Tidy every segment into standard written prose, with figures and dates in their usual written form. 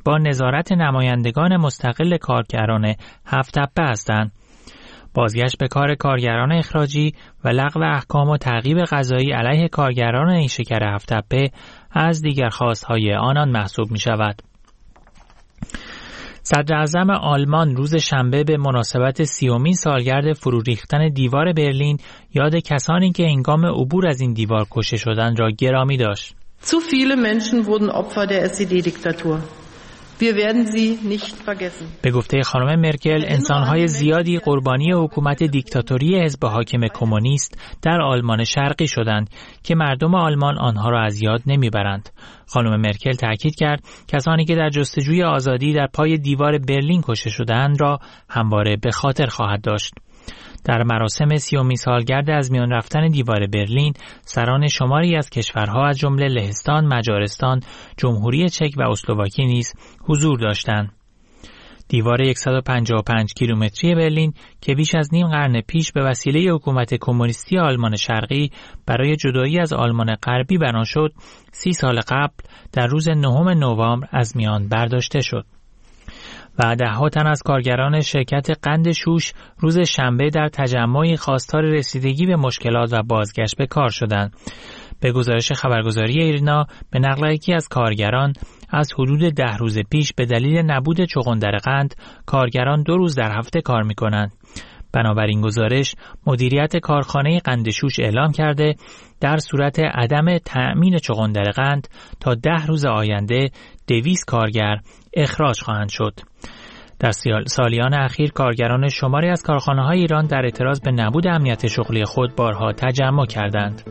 با نظارت نمایندگان مستقل کارگران 7 تپه هستند. بازگشت به کار کارگران اخراجی و لغو احکام و تعقیب قضایی علیه کارگران نیشکر 7 تپه از دیگر خواستهای آنان محسوب می شود. صدر اعظم آلمان روز شنبه به مناسبت 30مین سالگرد فرو ریختن دیوار برلین یاد کسانی که هنگام عبور از این دیوار کشته شدند را گرامی داشت. Zu viele Menschen wurden Opfer der SED-Diktatur. Wir werden sie nicht vergessen. به گفته خانم مرکل، انسان‌های زیادی قربانی حکومت دیکتاتوری حزب حاکم کمونیست در آلمان شرقی شدند که مردم آلمان آنها را از یاد نمیبرند. خانم مرکل تاکید کرد کسانی که در جستجوی آزادی در پای دیوار برلین کشته شدند را همواره به خاطر خواهد داشت. در مراسم 30مین سالگرد از میان رفتن دیوار برلین، سران شماری از کشورها از جمله لهستان، مجارستان، جمهوری چک و اسلواکی نیز حضور داشتند. دیوار 155 کیلومتری برلین که بیش از نیم قرن پیش به وسیله حکومت کمونیستی آلمان شرقی برای جدایی از آلمان غربی بنا شد، 30 سال قبل در روز 9 نوامبر از میان برداشته شد. و ده‌ها تن از کارگران شرکت قند شوش روز شنبه در تجمعی خواستار رسیدگی به مشکلات و بازگشت به کار شدند. به گزارش خبرگزاری ایرنا، به نقل یکی از کارگران، از حدود 10 روز پیش به دلیل نبود چغندر قند کارگران 2 روز در هفته کار می‌کنند. بنابراین گزارش مدیریت کارخانه قند شوش اعلام کرده در صورت عدم تأمین چغندر قند تا 10 روز آینده 200 کارگر اخراج خواهند شد. در سالیان اخیر کارگران شماری از کارخانه‌های ایران در اعتراض به نبود امنیت شغلی خود بارها تجمع کردند.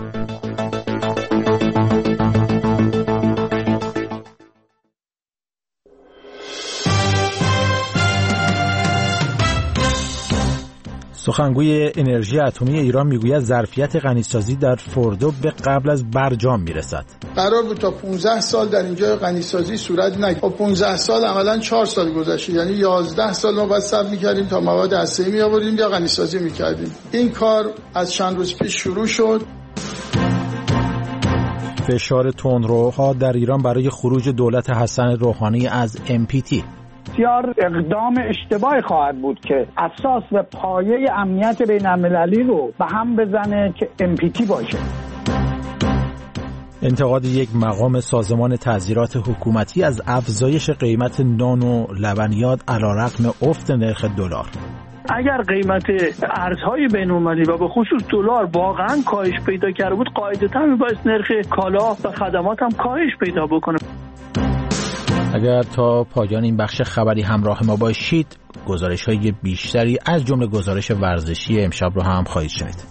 سخنگوی انرژی اتمی ایران میگوید ظرفیت غنیسازی در فوردو به قبل از برجام میرسد. قرار بود تا 15 سال در اینجا غنیسازی صورت نگیره. 15 سال عملاً 4 سال گذشته، یعنی 11 سال ما باید صبر می‌کردیم تا مواد هسته‌ای می‌آوردیم یا غنیسازی می‌کردیم. این کار از چند روز پیش شروع شد. فشار تندروها در ایران برای خروج دولت حسن روحانی از MPT. بسیار اقدام اشتباهی خواهد بود که اساس و پایه امنیت بین‌المللی رو به هم بزنه که MPT باشه. انتقاد یک مقام سازمان تعزیرات حکومتی از افزایش قیمت نان و لبنیات علیرغم افت نرخ دلار. اگر قیمت ارزهای بین‌المللی و به خصوص دلار واقعا کاهش پیدا کرده بود، قاعدتاً میبایست نرخ کالا و خدمات هم کاهش پیدا بکنه. اگر تا پایان این بخش خبری همراه ما باشید، گزارش‌های بیشتری از جمله گزارش ورزشی امشب رو هم خواهید شنید.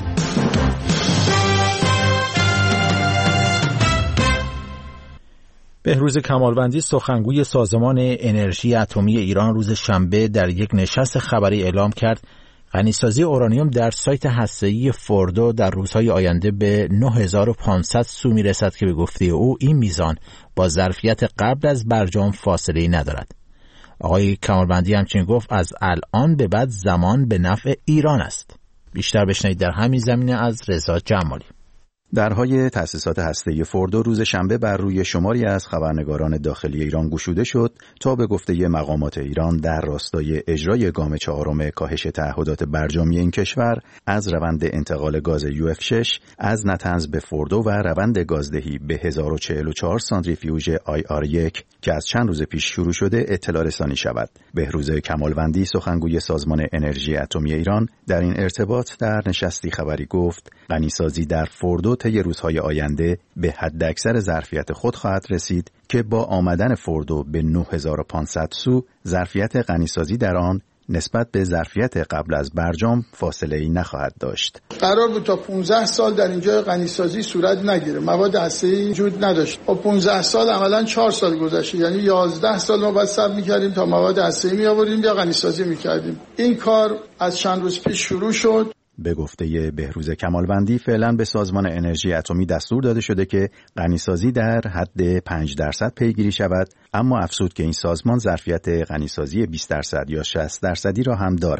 بهروز کمالوندی سخنگوی سازمان انرژی اتمی ایران روز شنبه در یک نشست خبری اعلام کرد غنیسازی اورانیوم در سایت هسته‌ای فوردو در روزهای آینده به 9500 سو میرسد که به گفته او این میزان با ظرفیت قبل از برجام فاصله‌ای ندارد. آقای کمالوندی همچنین گفت از الان به بعد زمان به نفع ایران است. بیشتر بشنوید در همین زمینه از رضا جمالی. درهای تأسیسات هسته‌ای فوردو روز شنبه بر روی شماری از خبرنگاران داخلی ایران گشوده شد تا به گفته مقامات ایران در راستای اجرای گام 4 کاهش تعهدات برجامی این کشور از روند انتقال گاز UF6 از نطنز به فوردو و روند گازدهی به 1044 سانتریفیوژ IR1 که از چند روز پیش شروع شده اطلاع رسانی شود. بهروز کمالوندی سخنگوی سازمان انرژی اتمی ایران در این ارتباط در نشستی خبری گفت غنیسازی در فوردو طی روزهای آینده به حداکثر ظرفیت خود خواهد رسید که با آمدن فوردو به 9500 سو ظرفیت غنیسازی در آن نسبت به ظرفیت قبل از برجام فاصله‌ای نخواهد داشت. قرار بود تا 15 سال در اینجا غنیسازی صورت نگیره. مواد هسته‌ای وجود نداشت. با 15 سال عملاً 4 سال گذشته، یعنی 11 سال ما باید صبر می‌کردیم تا مواد هسته‌ای می‌آوردیم یا غنیسازی می‌کردیم. این کار از چند روز پیش شروع شد. به گفته بهروز کمالوندی فعلا به سازمان انرژی اتمی دستور داده شده که غنیسازی در حد 5% پیگیری شود، اما افزود که این سازمان ظرفیت غنیسازی 20% یا 60% را هم دارد.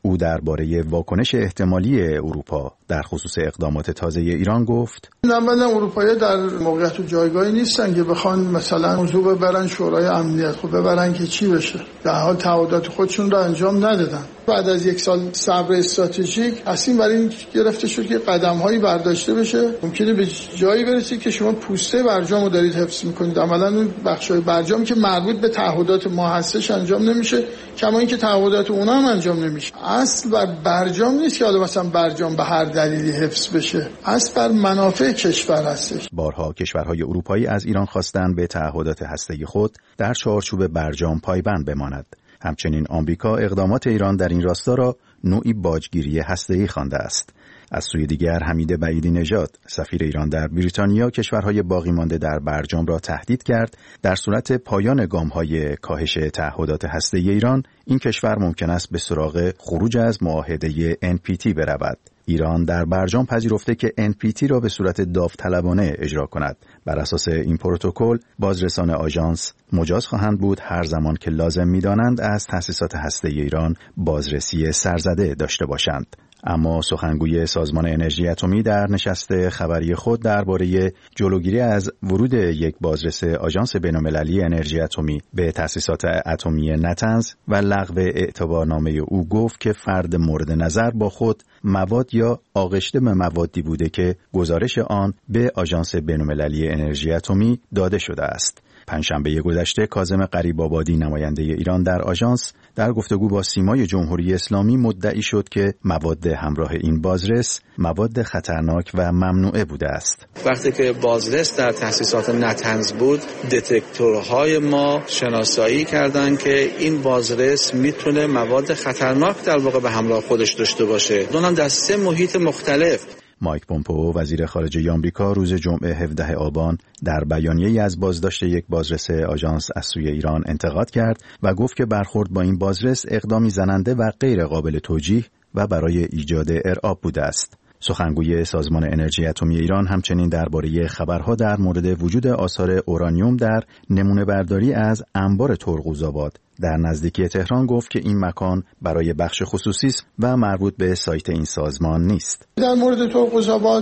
او درباره واکنش احتمالی اروپا در خصوص اقدامات تازه ایران گفت: اولا اروپایی‌ها در موقعیت و جایگاهی نیستن که بخوان مثلا موضوع ببرن شورای امنیت، خب ببرن که چی بشه، در حال تعهدات خودشون رو انجام ندادن. بعد از 1 سال صبر استراتژیک تصمیم بر این گرفته شد که قدم‌هایی برداشته بشه. ممکنه به جایی برسید که شما پوسته برجام رو دارید حفظ می‌کنید، عملاً اون بخشای برجامی که مربوط به تعهدات ما هستش انجام نمیشه، کما اینکه تعهدات اونها هم انجام نمیشه. اصل بر برجام نیست که حالا مثلا برجام به هر دلیلی حفظ بشه، اصل بر منافع کشور هستش. بارها کشورهای اروپایی از ایران خواستند به تعهدات هسته‌ای خود در چارچوب برجام پایبند بماند. همچنین آمریکا اقدامات ایران در این راستا را نوعی باجگیری هسته‌ای خوانده است. از سوی دیگر حمید بعیدی نژاد سفیر ایران در بریتانیا کشورهای باقی مانده در برجام را تهدید کرد در صورت پایان گام‌های کاهش تعهدات هسته‌ای ایران این کشور ممکن است به سراغ خروج از معاهده NPT برود. ایران در برجام پذیرفته که NPT را به صورت داوطلبانه اجرا کند. بر اساس این پروتکل بازرسان آژانس مجاز خواهند بود هر زمان که لازم می‌دانند از تأسیسات هسته‌ای ایران بازرسی سرزده داشته باشند. اما سخنگوی سازمان انرژی اتمی در نشست خبری خود درباره جلوگیری از ورود یک بازرس آژانس بین‌المللی انرژی اتمی به تأسیسات اتمی نتنز و لغو اعتبارنامه او گفت که فرد مورد نظر با خود مواد یا آغشته به موادی بوده که گزارش آن به آژانس بین‌المللی انرژی اتمی داده شده است. پنجشنبه گذشته کاظم غریب‌آبادی نماینده ایران در آژانس در گفتگو با سیمای جمهوری اسلامی مدعی شد که مواد همراه این بازرس مواد خطرناک و ممنوعه بوده است. وقتی که بازرس در تأسیسات نتنز بود، دتکتورهای ما شناسایی کردند که این بازرس میتونه مواد خطرناک در واقع به همراه خودش داشته باشه. اونم در 3 محیط مختلف. مایک پومپئو وزیر خارجه آمریکا روز جمعه 17 آبان در بیانیه‌ای از بازداشت یک بازرس آژانس از سوی ایران انتقاد کرد و گفت که برخورد با این بازرس اقدامی زننده و غیر قابل توجیه و برای ایجاد ارعاب بوده است. سخنگوی سازمان انرژی اتمی ایران همچنین درباره خبرها در مورد وجود آثار اورانیوم در نمونه برداری از انبار ترقوزآباد در نزدیکی تهران گفت که این مکان برای بخش خصوصی است و مربوط به سایت این سازمان نیست. در مورد ترقوزآباد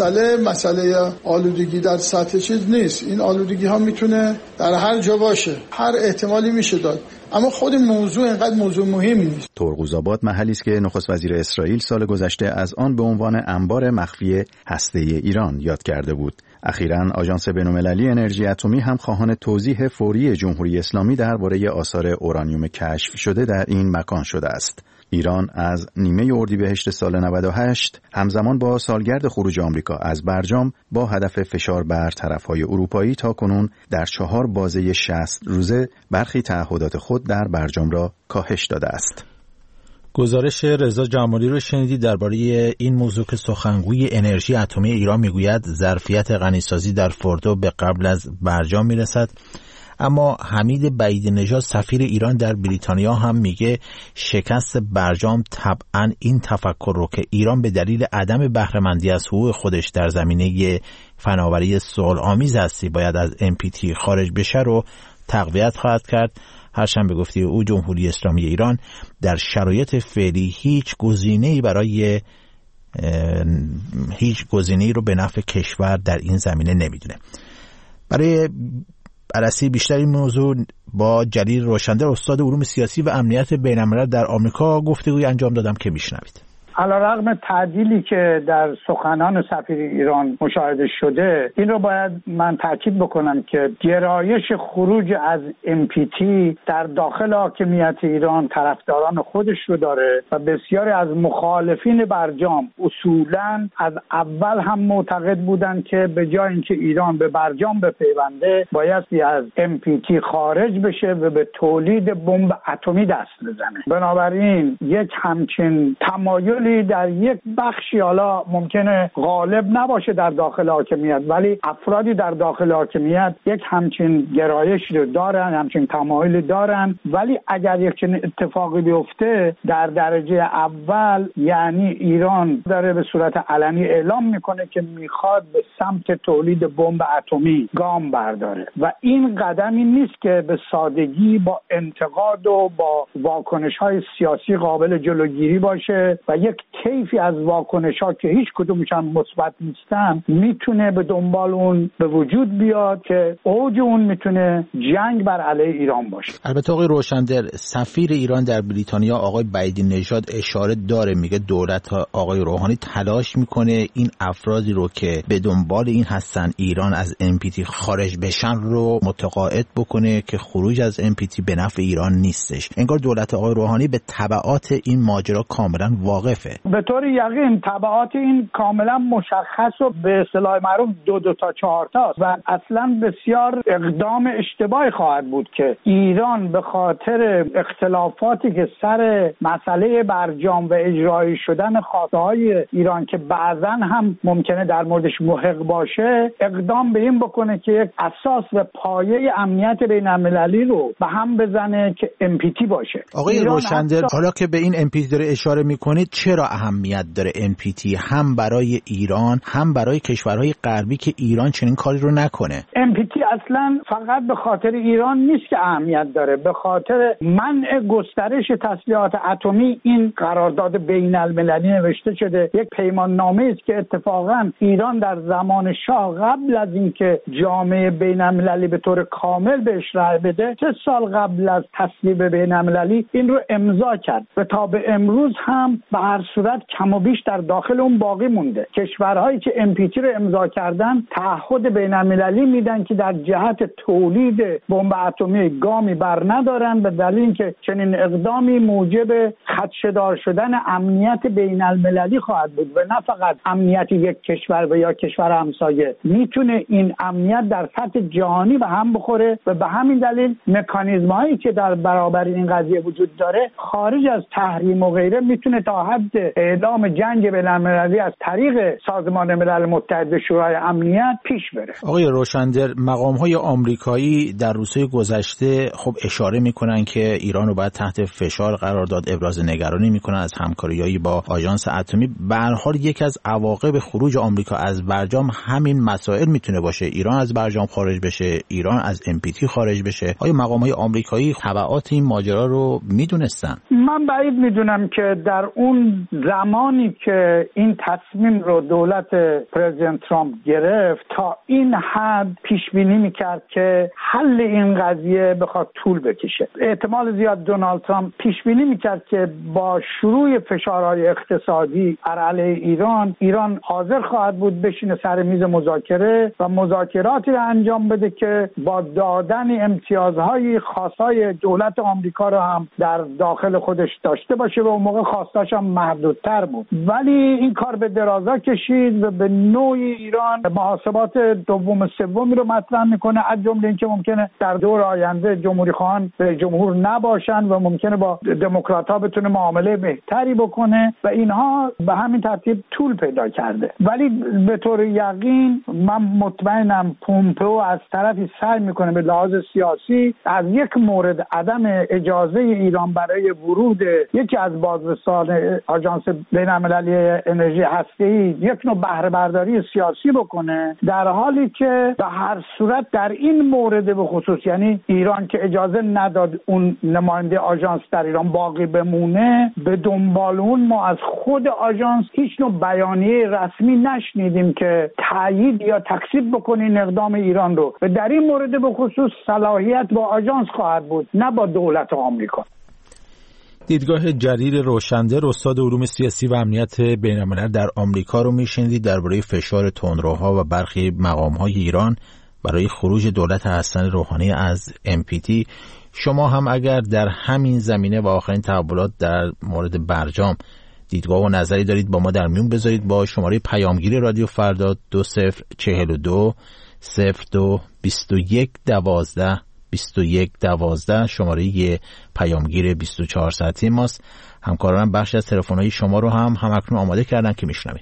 مسئله آلودگی در سطح چیز نیست. این آلودگی ها میتونه در هر جا باشه، هر احتمالی میشه داد، اما خود موضوع اینقدر موضوع مهمی نیست. ترقوزآباد محلی است که نخست وزیر اسرائیل سال گذشته از آن به عنوان انبار مخفی هسته‌ای ایران یاد کرده بود. اخیراً آژانس بین‌المللی انرژی اتمی هم خواهان توضیح فوری جمهوری اسلامی درباره آثار اورانیوم کشف شده در این مکان شده است. ایران از نیمه اردیبهشت سال 98 همزمان با سالگرد خروج آمریکا از برجام با هدف فشار بر طرف‌های اروپایی تاکنون در 4 بازه 60 روزه برخی تعهدات خود در برجام را کاهش داده است. گزارش رضا جمالی رو شنیدید درباره این موضوع که سخنگوی انرژی اتمی ایران میگوید ظرفیت غنیسازی در فوردو به قبل از برجام میرسد. اما حمید بعیدی نژاد سفیر ایران در بریتانیا هم میگه شکست برجام طبعا این تفکر رو که ایران به دلیل عدم بهره‌مندی از حقوق خودش در زمینه فناوری صلح‌آمیز هستی باید از NPT خارج بشه رو تقویت خواهد کرد. هرچند به گفته او جمهوری اسلامی ایران در شرایط فعلی هیچ گزینه‌ای رو به نفع کشور در این زمینه نمیدونه. برای بررسی بیشتر این موضوع با جلیل روشندر استاد علوم سیاسی و امنیت بین‌الملل در آمریکا گفتگوی انجام دادم که میشنوید. علیرغم تعدیلی که در سخنان سفیر ایران مشاهده شده، این رو باید من تاکید بکنم که گرایش خروج از NPT در داخل حاکمیت ایران طرفداران خودش رو داره و بسیاری از مخالفین برجام اصولاً از اول هم معتقد بودند که به جای اینکه ایران به برجام بپیونده بایستی از NPT خارج بشه و به تولید بمب اتمی دست بزنه. بنابراین یک همچین تمایل تمایلی در یک بخشی حالا ممکنه غالب نباشه در داخل حاکمیت، ولی افرادی در داخل حاکمیت یک همچین گرایش رو دارن، همچین تمایلی دارن. ولی اگر یک چنین اتفاقی بیفته در درجه اول، یعنی ایران داره به صورت علنی اعلام میکنه که میخواد به سمت تولید بمب اتمی گام برداره و این قدمی نیست که به سادگی با انتقاد و با واکنش‌های سیاسی قابل جلوگیری باشه و یک طیفی از واکنش‌ها که هیچ کدومش هم مثبت نیستن میتونه به دنبال اون به وجود بیاد که اوج اون میتونه جنگ بر علیه ایران باشه. البته آقای روشندر، سفیر ایران در بریتانیا آقای بعیدی نژاد اشاره داره، میگه دولت آقای روحانی تلاش میکنه این افرادی رو که به دنبال این هستن ایران از NPT خارج بشن رو متقاعد بکنه که خروج از NPT به نفع ایران نیستش. انگار دولت آقای روحانی به تبعات این ماجرا کاملا واقفه. به طور یقین تبعات این کاملا مشخص و به اصطلاح معروف 2 تا 4 تاست و اصلا بسیار اقدام اشتباهی خواهد بود که ایران به خاطر اختلافاتی که سر مسئله برجام و اجرایی شدن خواسته‌های ایران که بعضا هم ممکنه در موردش محق باشه، اقدام به این بکنه که یک اساس و پایه امنیت بین‌المللی رو به هم بزنه که NPT باشه. آقای روشندر، حالا که به این NPT داره اشاره میکنید، چرا اهمیت داره NPT هم برای ایران هم برای کشورهای غربی که ایران چنین کاری رو نکنه؟ NPT اصلا فقط به خاطر ایران نیست که اهمیت داره، به خاطر منع گسترش تسلیحات اتمی این قرارداد بین‌المللی نوشته شده. یک پیمان نامه است که اتفاقا ایران در زمان شاه قبل از اینکه جامعه بین‌المللی به طور کامل بهش رأی بده 3 سال قبل از تصویب بین‌المللی این رو امضا کرد و تا به امروز هم به هر صورت کم و بیش در داخل اون باقی مونده. کشورهایی که NPT رو امضا کردن تعهد بین‌المللی میدن که در جهت تولید بمب اتمی گامی بر ندارن، به دلیل اینکه چنین اقدامی موجب خدشه‌دار شدن امنیت بین‌المللی خواهد بود و نه فقط امنیت یک کشور و یا کشور همسایه. میتونه این امنیت در سطح جهانی به هم بخوره و به همین دلیل مکانیزم‌هایی که در برابر این قضیه وجود داره خارج از تحریم و غیره میتونه تا حد اعلام جنگ بین‌المللی از طریق سازمان ملل متحد و شورای امنیت پیش بره. آقای روشندر، مقام‌های آمریکایی در روزهای گذشته خب اشاره میکنن که ایران رو باید تحت فشار قرار داد، ابراز نگرانی میکنن از همکاریایی با آژانس اتمی. به هر حال یکی از عواقب خروج آمریکا از برجام همین مسائل میتونه باشه، ایران از برجام خارج بشه، ایران از NPT خارج بشه. آیا مقام‌های آمریکایی تبعات این ماجرا رو میدونستن؟ من بعید میدونم که در اون زمانی که این تصمیم رو دولت پرزیدنت ترامپ گرفت تا این حد پیش بینی میکرد که حل این قضیه بخواد طول بکشه. احتمال زیاد دونالد ترامپ پیش بینی میکرد که با شروع فشارهای اقتصادی بر علیه ایران حاضر خواهد بود بشینه سر میز مذاکره و مذاکراتی رو انجام بده که با دادن امتیازهای خاصای دولت آمریکا رو هم در داخل خودش داشته باشه و اون موقع خواستاش هم محدودتر بود. ولی این کار به درازا کشید و به نوعی ایران محاسبات دوم و سومی رو مطرح میکنه، از جمله اینکه ممکنه در دور آینده جمهوری خواهان به جمهور نباشن و ممکنه با دموکرات‌ها بتونه معامله بهتری بکنه و اینها به همین ترتیب طول پیدا کرده. ولی به طور یقین من مطمئنم پومپئو از طرفی سعی میکنه به لحاظ سیاسی از یک مورد عدم اجازه ایران برای ورود یکی از بازرسان آژانس بین‌المللی انرژی هسته‌ای یک نوع بهره برداری سیاسی بکنه، در حالی که به هر صورت در این مورد به خصوص، یعنی ایران که اجازه نداد اون نماینده آژانس در ایران باقی بمونه، به دنبال اون ما از خود آژانس هیچ نوع بیانیه رسمی نشنیدیم که تایید یا تکذیب بکنه این اقدام ایران رو و در این مورد به خصوص صلاحیت با آژانس خواهد بود نه با دولت آمریکا. دیدگاه جلیل روشندر، استاد علوم سیاسی و امنیت بین‌الملل در آمریکا رو میشنیدید درباره فشار تندروها و برخی مقام‌های ایران برای خروج دولت حسن روحانی از NPT. شما هم اگر در همین زمینه و آخرین تحولات در مورد برجام دیدگاه و نظری دارید با ما در میون بذارید با شماره پیامگیر رادیو فردا 2042 02 21 12 21 12 شماره پیامگیر 24 ساعتی ماست. همکارانم بخشی از تلفن‌های شما رو هم اکنون آماده کردن که میشنویم.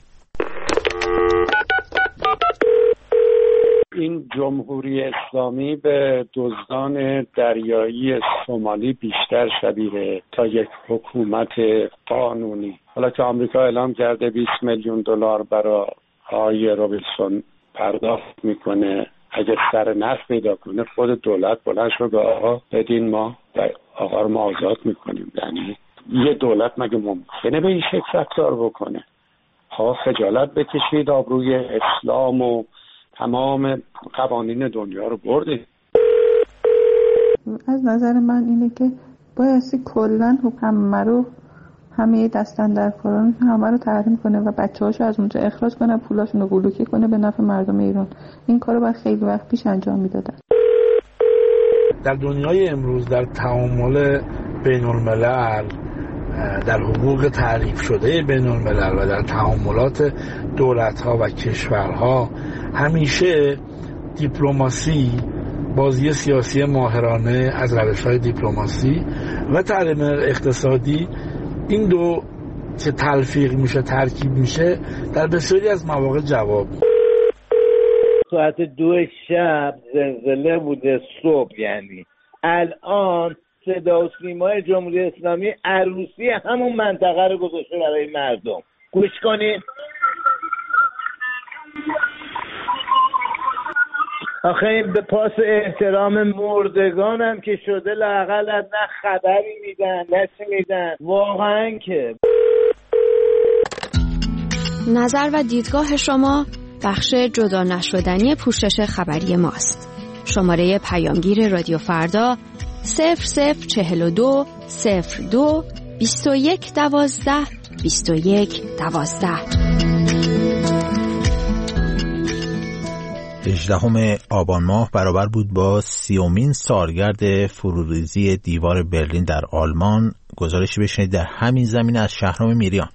این جمهوری اسلامی به دزدان دریایی سومالی بیشتر شبیه تا یک حکومت قانونی. حالا که آمریکا اعلام کرده 20 میلیون دلار برای آقای روبینسون پرداخت میکنه، اگه سر نخ پیدا کنه خود دولت بلند شد به آقا بدین، ما آقا رو ما آزاد میکنیم. یعنی یه دولت مگه ممکنه به این شکل رفتار بکنه؟ خجالت بکشید، آبروی اسلام و تمام قوانین دنیا رو برده. از نظر من اینه که بایستی کلن همه دستن در کاران همه رو تحریم کنه و بچه‌هاشو از اونجا اخراج کنه، پولاشون رو بلوکه کنه به نفع مردم ایران. این کارو باید خیلی وقت پیش انجام میدادن. در دنیای امروز در تعامل بین‌الملل، در حقوق تعریف شده بین‌الملل و در تعاملات دولت‌ها و کشورها همیشه دیپلماسی، بازی سیاسی ماهرانه از روش‌های دیپلماسی و تحریم اقتصادی، این دو که تلفیق میشه، ترکیب میشه، در بسیاری از مواقع جواب. ساعت 2 شب زلزله بوده صبح، یعنی الان صدا و سیمای جمهوری اسلامی عروسی همون منطقه رو گذاشته برای مردم. گوش کنید. آخه این به پاس احترام مردگان هم که شده، لااقل نه خبری میدن نه چی میدن. واقعا که نظر و دیدگاه شما بخش جدا نشدنی پوشش خبری ماست. شماره پیامگیر رادیو فردا 0042 02 21 12 21 12. 18 آبان ماه برابر بود با 30مین سالگرد فروریزی دیوار برلین در آلمان. گزارشی بشنید در همین زمینه از شهرام میریان.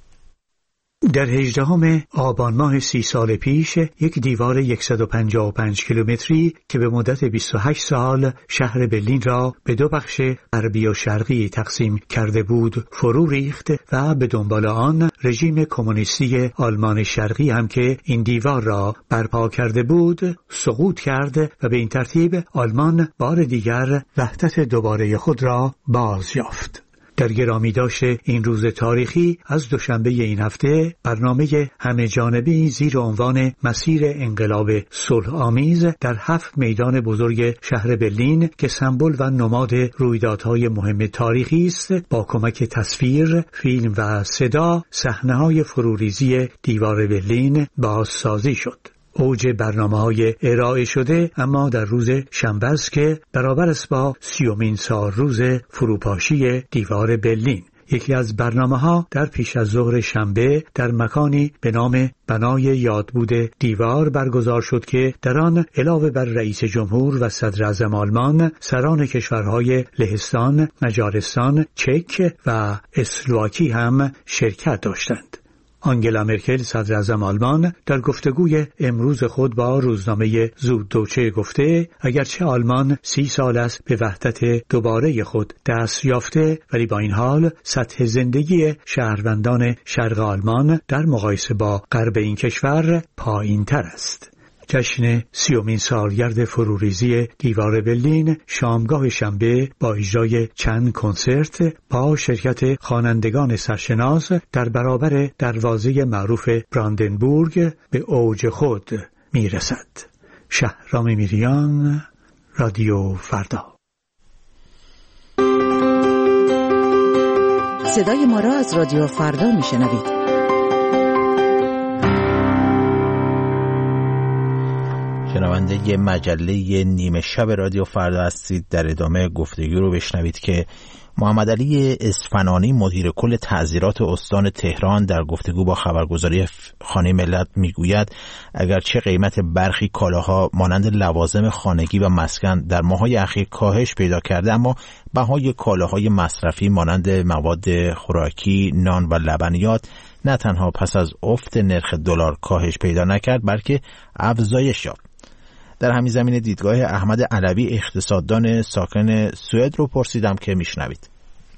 در 18 آبان ماه 30 سال پیش یک دیوار 155 کیلومتری که به مدت 28 سال شهر برلین را به دو بخش غربی و شرقی تقسیم کرده بود فرو ریخت و به دنبال آن رژیم کمونیستی آلمان شرقی هم که این دیوار را برپا کرده بود سقوط کرد و به این ترتیب آلمان بار دیگر وحدت دوباره خود را باز یافت. در گرامی داشته این روز تاریخی از دوشنبه این هفته برنامه همه جانبی زیر عنوان مسیر انقلاب صلح آمیز در 7 میدان بزرگ شهر برلین که سمبل و نماد رویدادهای مهم تاریخی است با کمک تصویر، فیلم و صدا صحنه‌های فروریزی دیوار برلین بازسازی شد. اوج برنامه‌های ارائه شده اما در روز شنبه است که برابر است با 30مین سال روز فروپاشی دیوار برلین. یکی از برنامه‌ها در پیش از ظهر شنبه در مکانی به نام بنای یادبود دیوار برگزار شد که در آن علاوه بر رئیس جمهور و صدر اعظم آلمان، سران کشورهای لهستان، مجارستان، چک و اسلواکی هم شرکت داشتند. آنگلا مرکل صدر اعظم آلمان در گفتگوی امروز خود با روزنامه زوددوچه گفته اگرچه آلمان 30 سال است به وحدت دوباره خود دست یافته ولی با این حال سطح زندگی شهروندان شرق آلمان در مقایسه با غرب این کشور پایین‌تر است. جشن 30مین سالگرد فروریزی دیوار برلین شامگاه شنبه با اجرای چند کنسرت با شرکت خوانندگان سرشناس در برابر دروازه معروف براندنبورگ به اوج خود میرسد. شهرام میریان، رادیو فردا. صدای ما را از رادیو فردا میشنوید. شنونده مجله نیمه شب رادیو فردا هستید. در ادامه گفتگو رو بشنوید که محمد علی اصفهانی مدیر کل تعزیرات استان تهران در گفتگو با خبرگزاری خانه ملت میگوید اگرچه قیمت برخی کالاها مانند لوازم خانگی و مسکن در ماه‌های اخیر کاهش پیدا کرده، اما بهای کالاهای مصرفی مانند مواد خوراکی، نان و لبنیات نه تنها پس از افت نرخ دلار کاهش پیدا نکرد بلکه افزایش یافت. در همین زمینه دیدگاه احمد علوی اقتصاددان ساکن سوئد رو پرسیدم که میشنوید.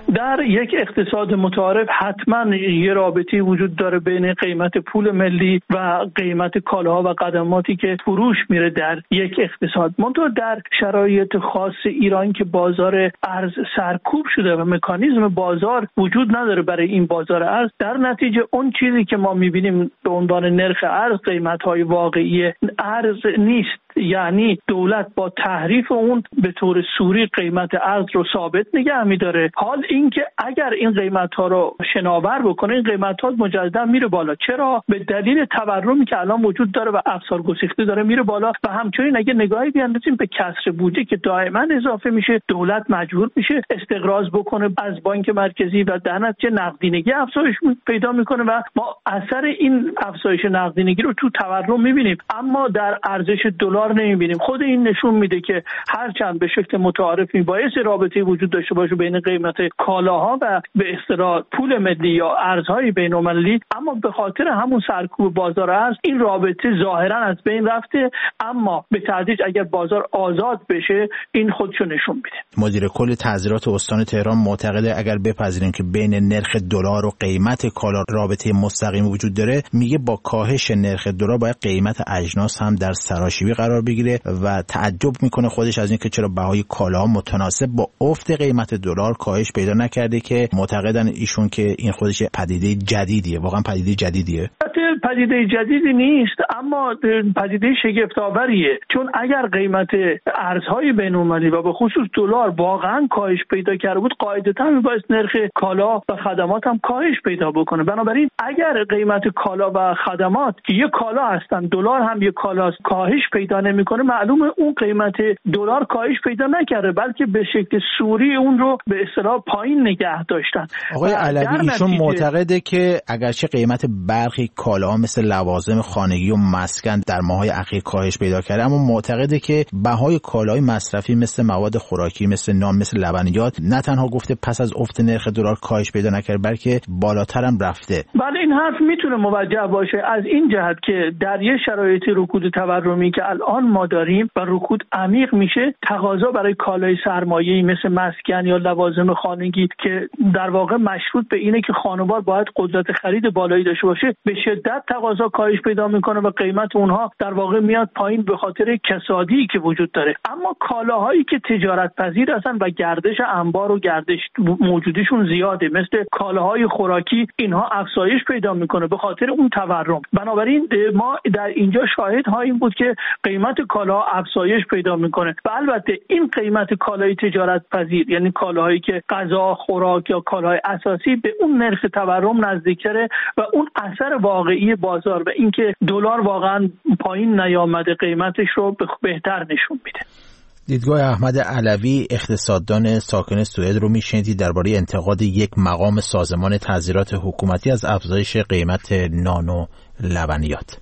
در یک اقتصاد متعارف حتما یه رابطی وجود داره بین قیمت پول ملی و قیمت کالاها و خدماتی که فروش میره در یک اقتصاد. منتها در شرایط خاص ایران که بازار ارز سرکوب شده و مکانیزم بازار وجود نداره برای این بازار ارز، در نتیجه اون چیزی که ما میبینیم به عنوان نرخ ارز قیمت‌های واقعی ارز نیست. یعنی دولت با تحریف اون به طور سوری قیمت ارز رو ثابت نگه می‌داره. حال اینکه اگر این قیمت‌ها رو شناور بکنه، این قیمت‌ها مجددا میره بالا. چرا؟ به دلیل تورمی که الان وجود داره و افسار گسیخته داره میره بالا. و همچنین اگه نگاهی بیاندازیم به کسر بودجه که دائما اضافه میشه، دولت مجبور میشه استقراض بکنه از بانک مرکزی و در نتیجه نقدینگی افزایش پیدا میکنه و ما اثر این افزایش نقدینگی رو تو تورم میبینیم، اما در ارزش دلار نمیبینیم. خود این نشون میده که هرچند به شکل متعارف میبایستی رابطه وجود داشته باشه بین قیمت کالاها و به اصطلاح پول ملی یا ارزهای بین‌المللی، اما به خاطر همون سرکوب بازار ارز این رابطه ظاهرا از بین رفته. اما به تدریج اگر بازار آزاد بشه این خودشو نشون میده. مدیر کل تعذیرات استان تهران معتقده اگر بپذیریم که بین نرخ دلار و قیمت کالا رابطه مستقیم وجود داره، میگه با کاهش نرخ دلار باید قیمت اجناس هم در سراشیبی قرار بگیره و تعجب میکنه خودش از اینکه چرا بهای کالاها متناسب با افت قیمت دلار کاهش پیدا نکرده، که معتقدن ایشون که این خودش پدیده جدیدیه. واقعا پدیده جدیدیه؟ پدیده جدیدی نیست، اما پدیده شگفت‌آوریه، چون اگر قیمت ارزهای بین‌المللی و به خصوص دلار واقعا کاهش پیدا کرده بود، قاعدتاً میبایست نرخ کالا و خدمات هم کاهش پیدا بکنه. بنابراین اگر قیمت کالا و خدمات که یک کالا هستن، دلار هم یک کالاست، کاهش پیدا نمیکنه، معلومه اون قیمت دلار کاهش پیدا نکرده، بلکه به شکل سوری اون رو به اصطلاح پایین نگه داشتن. آقای علوی ایشون معتقده که اگرچه قیمت برخی کالاها مثل لوازم خانگی و مسکن در ماه‌های اخیر کاهش پیدا کرده، اما معتقده که بهای کالاهای مصرفی مثل مواد خوراکی، مثل نان، مثل لبنیات نه تنها گفته پس از افت نرخ دلار کاهش پیدا نکرده، بلکه بالاتر هم رفته. بله، این حرف میتونه موجه باشه از این جهت که در یه شرایط رکود تورمی که الان ما داریم و رکود عمیق میشه، تقاضا برای کالای سرمایه‌ای مثل مسکن یا لوازم خانگی که در واقع مشروط به اینه که خانوار باید قدرت خرید بالایی داشته باشه، به شدت تقاضا کاهش پیدا میکنه و قیمت اونها در واقع میاد پایین به خاطر کسادی که وجود داره. اما کالاهایی که تجارت پذیر هستن و گردش انبار و گردش موجودیشون زیاده، مثل کالاهای خوراکی، اینها افزایش پیدا میکنه به خاطر اون تورم. بنابراین ما در اینجا شاهد ها این بود که قیمت کالا افزایش پیدا میکنه و البته این قیمت کالای تجارت پذیر، یعنی کالاهایی که غذا، خوراک یا کالاهای اساسی، به اون نرخ تورم نزدیکتره و اون اثر واقعی بازار و اینکه دلار واقعا پایین نیامده قیمتش رو بهتر نشون میده. دیدگاه احمد علوی، اقتصاددان ساکن سوئد رو میشنیدید درباره انتقاد یک مقام سازمان تعذیرات حکومتی از افزایش قیمت نان و لبنیات.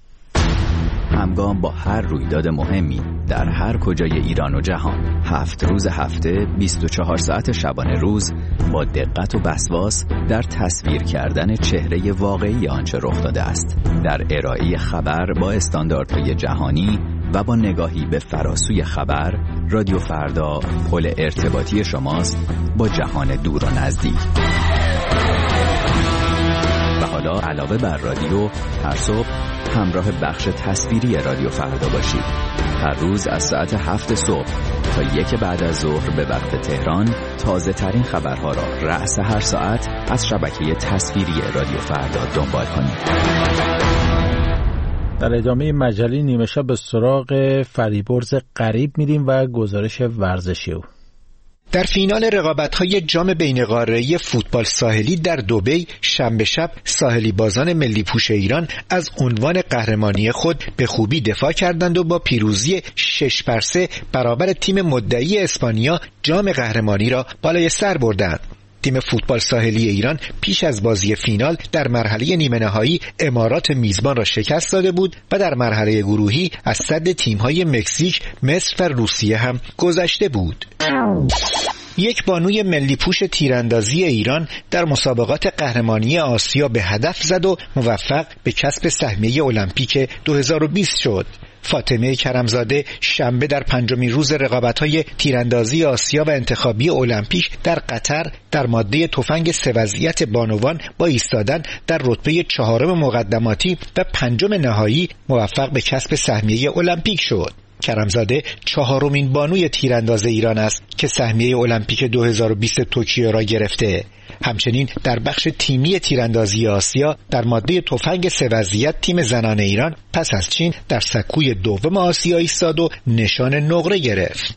همگام با هر رویداد مهمی در هر کجای ایران و جهان، 7 روز هفته 24 ساعت شبانه روز با دقت و وسواس در تصویر کردن چهره واقعی آنچه رخ داده است، در ارائه خبر با استانداردهای جهانی و با نگاهی به فراسوی خبر، رادیو فردا پل ارتباطی شماست با جهان دور و نزدیک. و حالا علاوه بر رادیو، هر صبح همراه بخش تصویری رادیو فردا باشید. هر روز از ساعت 7 صبح تا 1 بعد از ظهر به وقت تهران، تازه ترین خبرها را رأس هر ساعت از شبکه تصویری رادیو فردا دنبال کنید. در ادامه مجله نیمه شب به سراغ فریبرز غریب میریم و گزارش ورزشی او. در فینال رقابت‌های جام بین‌قاره‌ای فوتبال ساحلی در دبی شنبه شب ساحلی بازان ملی پوش ایران از عنوان قهرمانی خود به خوبی دفاع کردند و با پیروزی 6-3 برابر تیم مدعی اسپانیا جام قهرمانی را بالای سر بردند. تیم فوتبال ساحلی ایران پیش از بازی فینال در مرحله نیمه نهایی امارات میزبان را شکست داده بود و در مرحله گروهی از صد تیم‌های مکزیک، مصر و روسیه هم گذشته بود. یک بانوی ملی پوش تیراندازی ایران در مسابقات قهرمانی آسیا به هدف زد و موفق به کسب سهمیه المپیک 2020 شد. فاطمه کرمزاده شنبه در 5مین روز رقابت‌های تیراندازی آسیا و انتخابی المپیک در قطر در ماده تفنگ 3 وضعیت بانوان با ایستادن در رتبه 4 مقدماتی و 5 نهایی موفق به کسب سهمیه المپیک شد. کرمزاده 4مین بانوی تیرانداز ایران است که سهمیه المپیک 2020 توکیو را گرفته. همچنین در بخش تیمی تیراندازی آسیا در ماده تفنگ 3 وضعیت تیم زنان ایران پس از چین در سکوی دوم آسیا ایستاد و نشان نقره گرفت.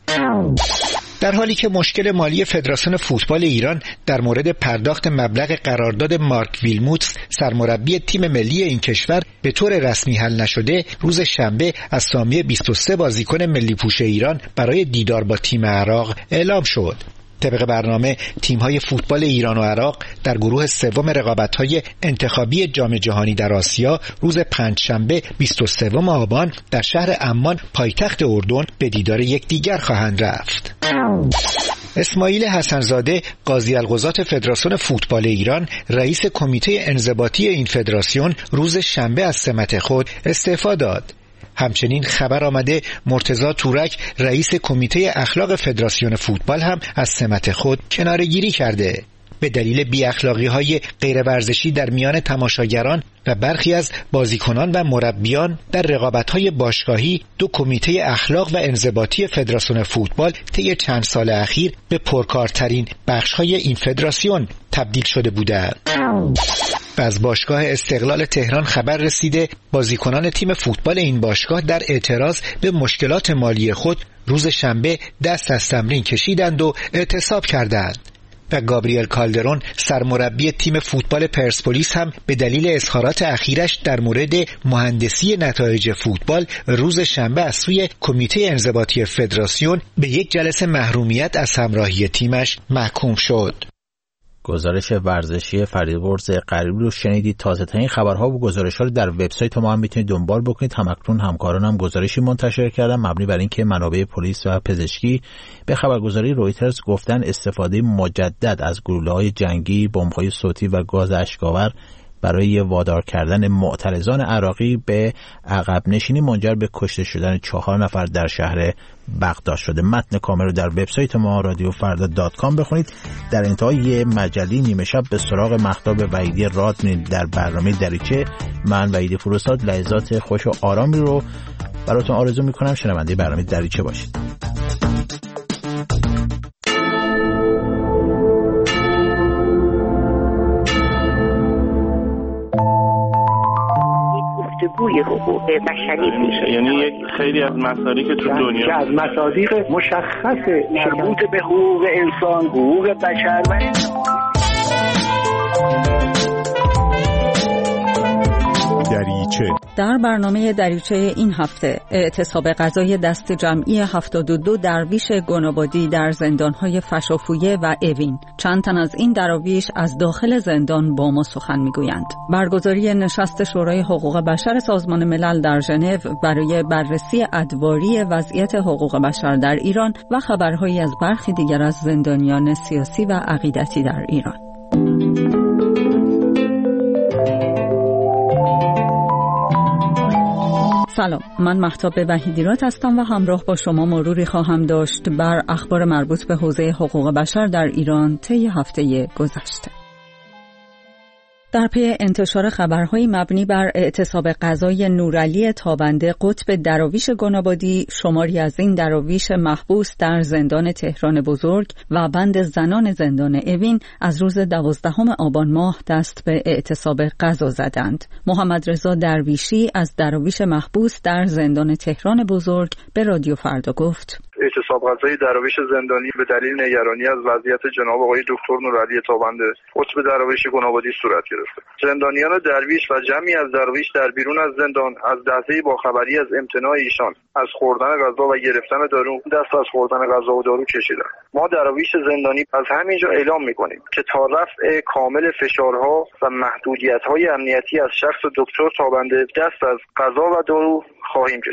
در حالی که مشکل مالی فدراسیون فوتبال ایران در مورد پرداخت مبلغ قرارداد مارک ویلموتس سرمربی تیم ملی این کشور به طور رسمی حل نشده، روز شنبه اسامی 23 بازیکن ملی پوش ایران برای دیدار با تیم عراق اعلام شد. طبق برنامه تیم‌های فوتبال ایران و عراق در گروه سوم رقابت‌های انتخابی جام جهانی در آسیا روز پنجشنبه 23 آبان در شهر عمان پایتخت اردن به دیدار یکدیگر خواهند رفت. اسماعیل حسن‌زاده قاضی القضات فدراسیون فوتبال ایران رئیس کمیته انضباطی این فدراسیون روز شنبه از سمت خود استعفا داد. همچنین خبر آمده مرتضی تورک رئیس کمیته اخلاق فدراسیون فوتبال هم از سمت خود کناره‌گیری کرده. به دلیل بی‌اخلاقی‌های غیر ورزشی در میان تماشاگران و برخی از بازیکنان و مربیان در رقابت‌های باشگاهی، 2 کمیته اخلاق و انضباطی فدراسیون فوتبال طی چند سال اخیر به پرکارترین بخش‌های این فدراسیون تبدیل شده بودند. از باشگاه استقلال تهران خبر رسیده بازیکنان تیم فوتبال این باشگاه در اعتراض به مشکلات مالی خود روز شنبه دست از تمرین کشیدند و اعتصاب کردند. و گابریل کالدرون سرمربی تیم فوتبال پرسپولیس هم به دلیل اظهارات اخیرش در مورد مهندسی نتایج فوتبال روز شنبه از سوی کمیته انضباطی فدراسیون به یک جلسه محرومیت از همراهی تیمش محکوم شد. گزارش ورزشی فریدبرز غریبی رو شنیدید. تازه ترین خبرها و گزارش‌ها رو در وبسایت ما هم میتونید دنبال بکنید. همکنون همکارانم گزارشی منتشر کردن مبنی بر اینکه منابع پلیس و پزشکی به خبرگزاری رویترز گفتن استفاده مجدد از گلوله‌های جنگی، بمب‌های صوتی و گاز اشک‌آور برای وادار کردن معترضان عراقی به عقب نشینی منجر به کشته شدن 4 نفر در شهر بغداد شده. متن کامل رو در وبسایت ما radiofarda.com بخونید. در انتهای مجله نیمه شب به سراغ مهتاب وحیدی راد در برنامه دریچه. من وحیدی فروساد لحظات خوش و آرامی رو براتون آرزو میکنم. شنونده برنامه دریچه باشید. گوی حقوق بشری میشه، یعنی یک خیلی از مصادیق تو دنیا که از مصادیق مشخص مربوط به حقوق انسان، حقوق بشر و دریچه. در برنامه دریچه این هفته اعتصاب غذای دست جمعی 72 درویش گنابادی در زندان‌های فشافویه و اوین. چند تن از این دراویش از داخل زندان با ما سخن می‌گویند. برگزاری نشست شورای حقوق بشر سازمان ملل در ژنو برای بررسی ادواری وضعیت حقوق بشر در ایران و خبرهایی از برخی دیگر از زندانیان سیاسی و عقیدتی در ایران. سلام، من مهتاب وحیدی هستم و همراه با شما مروری خواهم داشت بر اخبار مربوط به حوزه حقوق بشر در ایران طی هفته گذشته. در پی انتشار خبرهای مبنی بر اعتصاب غذای نورعلی تابنده قطب دراویش گنابادی، شماری از این دراویش محبوس در زندان تهران بزرگ و بند زنان زندان اوین از روز 12 آبان ماه دست به اعتصاب غذا زدند. محمد رضا درویشی از دراویش محبوس در زندان تهران بزرگ به رادیو فردا گفت: اعتصاب غذای دراویش زندانی به دلیل نگرانی از وضعیت جناب آقای دکتر نورعلی تابنده قطب دراویش گنابادی صورت گرفته. زندانیان درویش و جمعی از دراویش در بیرون از زندان از لحظه باخبری از امتناع ایشان از خوردن غذا و گرفتن دارو دست از خوردن غذا و دارو کشیدند. ما دراویش زندانی از همینجا اعلام می‌کنیم که تا رفع کامل فشارها و محدودیت‌های امنیتی از شخص دکتر تابنده دست از غذا و دارو خواهیم کشید.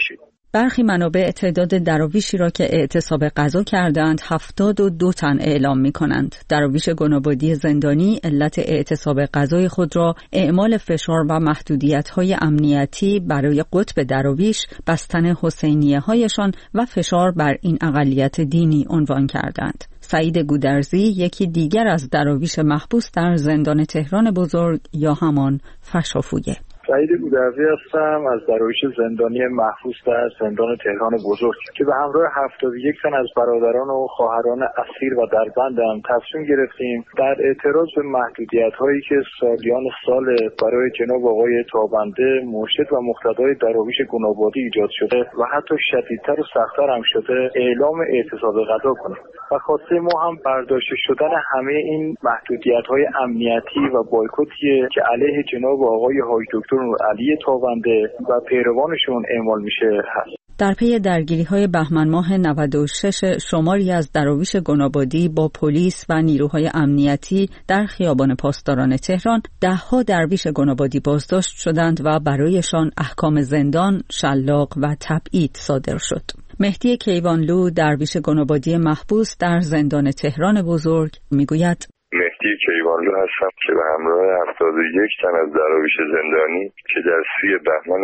برخی منابع تعداد دراویشی را که اعتصاب غذا کردند 72 تن اعلام می‌کنند. دراویش گنابادی زندانی علت اعتصاب غذای خود را اعمال فشار و محدودیت‌های امنیتی برای قطب دراویش، بستن حسینیه‌هایشان و فشار بر این اقلیت دینی عنوان کردند. سعید گودرزی یکی دیگر از دراویش محبوس در زندان تهران بزرگ یا همان فشافویه. سعید گودرزی هستم از دراویش زندانی محبوس در زندان تهران بزرگ که به همراه 71 تن از برادران و خواهران اسیر و دربندم تصمیم گرفتیم در اعتراض به محدودیت‌هایی که سالیان سال برای جناب آقای تابنده مرشد و مقتدای دراویش گنابادی ایجاد شده و حتی شدیدتر و سخت‌تر هم شده اعلام اعتصاب غذا کنیم و خواسته ما هم برداشته شدن همه این محدودیت‌های امنیتی و بایکوتیه که علیه جناب آقای حاج دکتر نورعلی تابنده و پیروانشون اعمال میشه هست. در پی درگیری‌های بهمن ماه 96 شماری از دراویش گنابادی با پلیس و نیروهای امنیتی در خیابان پاسداران تهران 10 درویش گنابادی بازداشت شدند و برایشان احکام زندان، شلاق و تبعید صادر شد. مهدی کیوانلو درویش گنابادی محبوس در زندان تهران بزرگ میگوید: مهدی کیوانلو هستم که به همراه 71 تن از دراویش زندانی که در 30 بهمن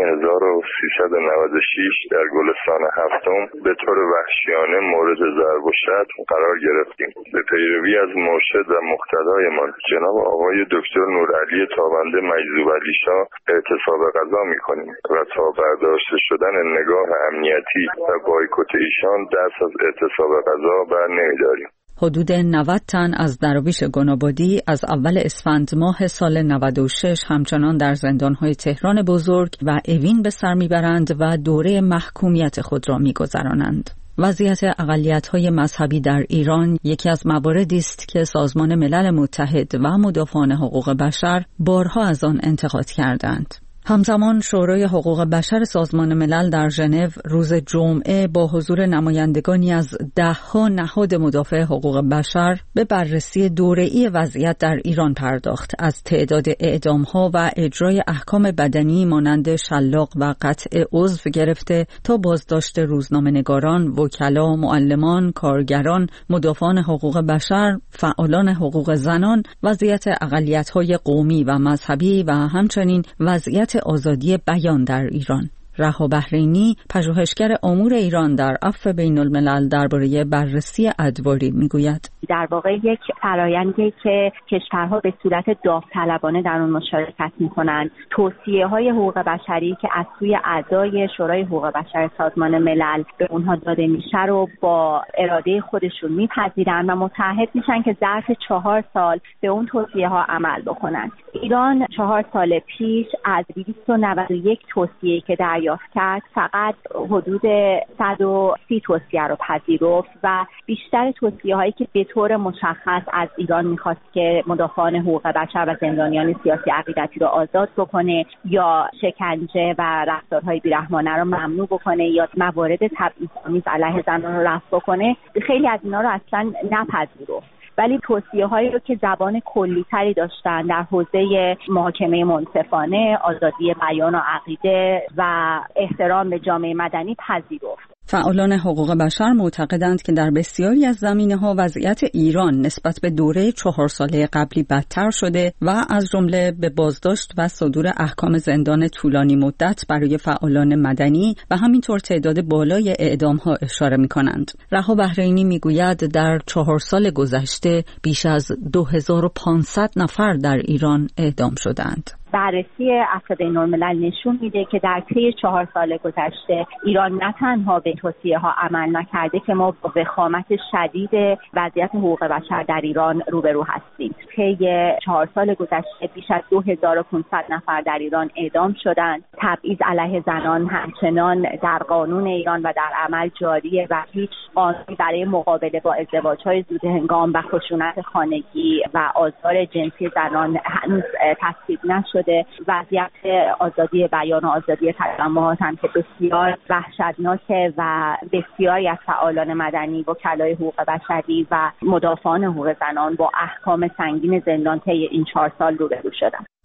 1396 در گلستان هفتم به طور وحشیانه مورد ضرب و شتم قرار گرفتیم. به پیروی از مرشد و مقتدایمان جناب آقای دکتر نورعلی تابنده مجذوب علی شاه اعتصاب غذا می‌کنیم و تا برداشته شدن نگاه امنیتی و بایکوت ایشان دست از اعتصاب غذا بر نمی‌داریم. حدود 90 تن از دراویش گنابادی از اول اسفند ماه سال 96 همچنان در زندان‌های تهران بزرگ و اوین به سر میبرند و دوره محکومیت خود را میگذرانند. وضعیت اقلیت‌های مذهبی در ایران یکی از مواردی است که سازمان ملل متحد و مدافعان حقوق بشر بارها از آن انتقاد کردند. همزمان شورای حقوق بشر سازمان ملل در ژنو روز جمعه با حضور نمایندگانی از 10 نهاد مدافع حقوق بشر به بررسی دوره‌ای وضعیت در ایران پرداخت، از تعداد اعدام‌ها و اجرای احکام بدنی مانند شلاق و قطع عضو گرفته تا بازداشت روزنامه‌نگاران، وکلا، معلمان، کارگران، مدافعان حقوق بشر، فعالان حقوق زنان، وضعیت اقلیت‌های قومی و مذهبی و همچنین وضعیت آزادی بیان در ایران. رها بحرینی، پژوهشگر امور ایران در عفو بین الملل درباره بررسی ادواری میگوید: در واقع یک فرآیندی که کشورها به صورت داوطلبانه در اون مشارکت میکنند، توصیه‌های حقوق بشری که از سوی اعضای شورای حقوق بشر سازمان ملل به اونها داده میشه رو با اراده خودشون میپذیرن و متعهد میشن که ظرف 4 سال به اون توصیه‌ها عمل بکنن. ایران 4 سال پیش از 291 توصیه‌ای که دریافت کرد فقط حدود 130 توصیه رو پذیرفت و بیشتر توصیه‌هایی که به طور مشخص از ایران می‌خواست که مدافعان حقوق بشر و زندانیان سیاسی عقیدتی رو آزاد بکنه یا شکنجه و رفتارهای بی‌رحمانه رو ممنوع بکنه یا موارد تبعیض‌آمیز علیه زنان رو رفع بکنه، خیلی از اینا رو اصلا نپذیرفت. ولی توصیه‌هایی رو که زبان کلی‌تری داشتن در حوزه محاکمه منصفانه، آزادی بیان و عقیده و احترام به جامعه مدنی پذیرفت. فعالان حقوق بشر معتقدند که در بسیاری از زمینه‌ها وضعیت ایران نسبت به دوره 4 ساله قبلی بدتر شده و از جمله به بازداشت و صدور احکام زندان طولانی مدت برای فعالان مدنی و همینطور تعداد بالای اعدام‌ها اشاره می‌کنند. رها بحرینی می‌گوید در 4 سال گذشته بیش از 2500 نفر در ایران اعدام شدند. بررسی عفو بین الملل نشون میده که در طی 4 سال گذشته ایران نه تنها به توصیه‌ها عمل نکرده که ما با وخامت شدید وضعیت حقوق بشر در ایران روبرو هستیم. طی 4 سال گذشته بیش از 2500 نفر در ایران اعدام شدند. تبعیض علیه زنان همچنان در قانون ایران و در عمل جاریه و هیچ قانونی برای مقابله با ازدواج‌های زودهنگام و خشونت خانگی و آزار جنسی زنان هنوز تصویب نشده. وضعیت آزادی بیان و آزادی تجمعات هم که بسیار وحشتناکه و بسیاری از فعالان مدنی، وکلای حقوق بشری و مدافعان حقوق زنان با احکام سنگین زندان طی این 4 سال روبرو شدن.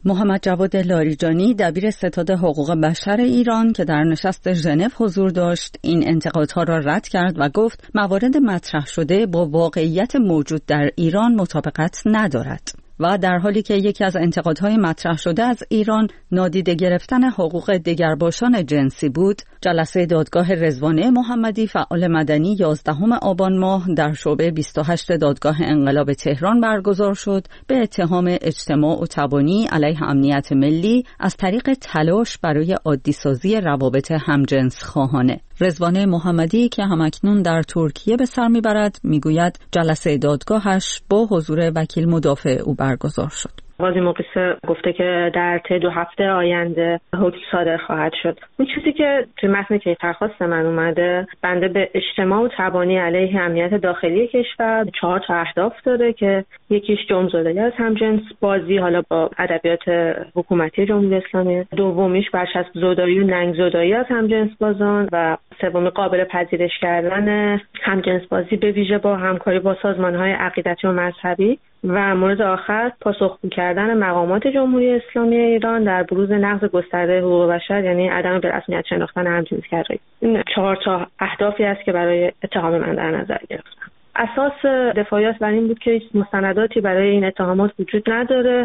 محمد جواد لاریجانی دبیر ستاد حقوق بشر ایران که در نشست ژنو حضور داشت این انتقادها را رد کرد و گفت موارد مطرح شده با واقعیت موجود در ایران مطابقت ندارد. و در حالی که یکی از انتقادهای مطرح شده از ایران نادیده گرفتن حقوق دگرباشان جنسی بود، جلسه دادگاه رضوانه محمدی فعال مدنی 11 آبان ماه در شعبه 28 دادگاه انقلاب تهران برگزار شد به اتهام اجتماع و تبانی علیه امنیت ملی از طریق تلاش برای عادی‌سازی روابط همجنس خواهانه. رضوانه محمدی که همکنون در ترکیه به سر میبرد میگوید جلسه دادگاهش با حضور وکیل مدافع او برگزار شد. قاضی مقیسه گفته که در طی 2 هفته آینده حکم صادر خواهد شد. اون چیزی که توی متن کیفرخواست من اومده، بنده به اجتماع و تبانی علیه امنیت داخلی کشور 4 تا اهداف داره که یکیش جرم‌زدایی از همجنس بازی، حالا با ادبیات حکومتی جمهوری اسلامی، دومیش برچسب زدایی و ننگ زدایی از همجنس بازان و سومی قابل پذیرش کردن همجنس بازی به ویژه با همکاری با سازمان‌های عقیدتی و مذهبی و مورد آخر پاسخگو کردن مقامات جمهوری اسلامی ایران در بروز نقض گسترده حقوق بشر، یعنی عدم به رسمیت شناختن همجنسگرایی. این 4 تا اهدافی است که برای اتهام من در نظر گرفتم. اساس دفاعیت بر این بود که هیچ مستنداتی برای این اتهامات وجود نداره.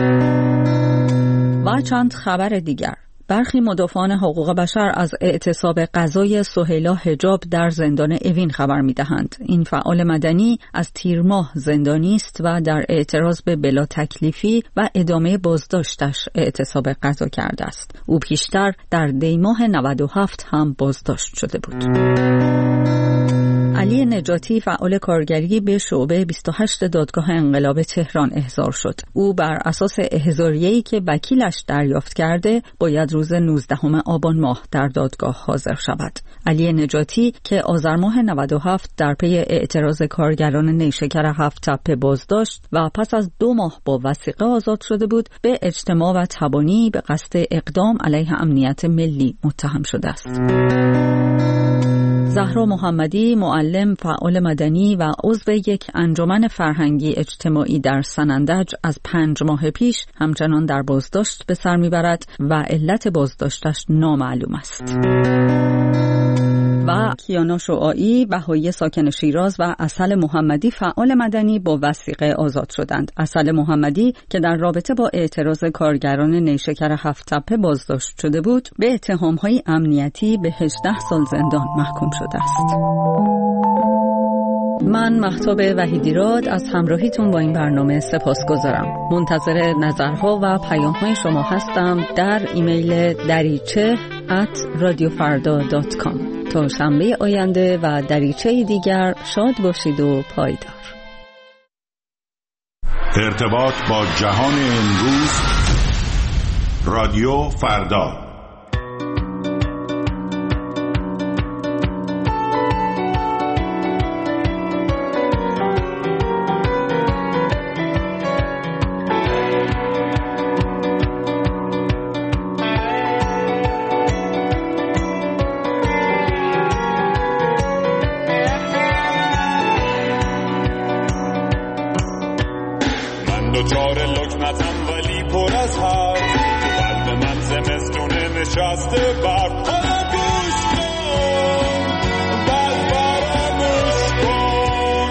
و چند خبر دیگر. برخی مدافعان حقوق بشر از اعتصاب قضای سهیلا حجاب در زندان اوین خبر می‌دهند. این فعال مدنی از تیر ماه زندانی است و در اعتراض به بلا تکلیفی و ادامه بازداشتش اعتصاب قضا کرده است. او پیشتر در دی ماه 97 هم بازداشت شده بود. علی نجاتی فعال کارگری به شعبه 28 دادگاه انقلاب تهران احضار شد. او بر اساس احضاریه‌ای که وکیلش دریافت کرده باید روز 19 آبان ماه در دادگاه حاضر شود. علی نجاتی که آذر ماه 97 در پی اعتراض کارگران نیشکر 7 تپه بازداشت و پس از 2 ماه با وثیقه آزاد شده بود، به اجتماع و تبانی به قصد اقدام علیه امنیت ملی متهم شده است. زهرا محمدی معلم، فعال مدنی و عضو یک انجمن فرهنگی اجتماعی در سنندج از 5 ماه پیش همچنان در بازداشت به سر میبرد و علت بازداشتش نامعلوم است. و کیانا شعاعی، بهایی ساکن شیراز و عسل محمدی فعال مدنی با وثیقه آزاد شدند. عسل محمدی که در رابطه با اعتراض کارگران نیشکر 7 تپه بازداشت شده بود، به اتهام‌های امنیتی به 18 سال زندان محکوم شده است. من مهتاب وحیدیراد از همراهیتون با این برنامه سپاسگزارم. منتظر نظرها و پیام‌های شما هستم در ایمیل dariche@radiofarda.com. تا شنبه آینده و دریچه دیگر شاد باشید و پایدار. ارتباط با جهان امروز، رادیو فردا. دوچار لکنتم ولی پر از حرف، قلب من زمستونه نشسته بر گوش کن، بعد فراموش کن.